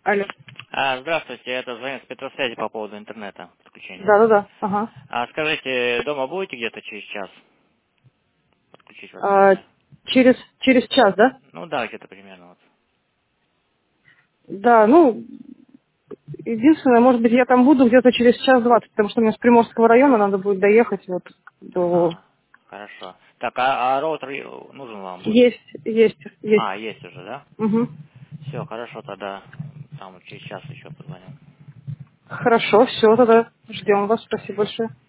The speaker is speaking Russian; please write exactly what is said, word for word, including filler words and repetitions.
Алло. А, здравствуйте, это звонит с Петросвязи по поводу интернета подключения. Да-да-да. Ага. А скажите, дома будете где-то через час подключить А, возможно? через, через час, да? Ну да, где-то примерно вот. Да, ну, единственное, может быть, я там буду где-то через час двадцать, потому что мне с Приморского района надо будет доехать вот до... А, хорошо. Так, а, а роутер э, нужен вам будет? Есть, есть, есть. А, есть уже, да? Угу. Все, хорошо, тогда там через час еще позвоню. Хорошо, все, тогда ждем вас. Спасибо большое.